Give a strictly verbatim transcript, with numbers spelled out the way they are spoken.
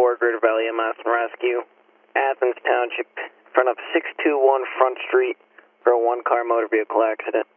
four, Greater Valley M S and Rescue, Athens Township, in front of six two one Front Street for a one-car motor vehicle accident.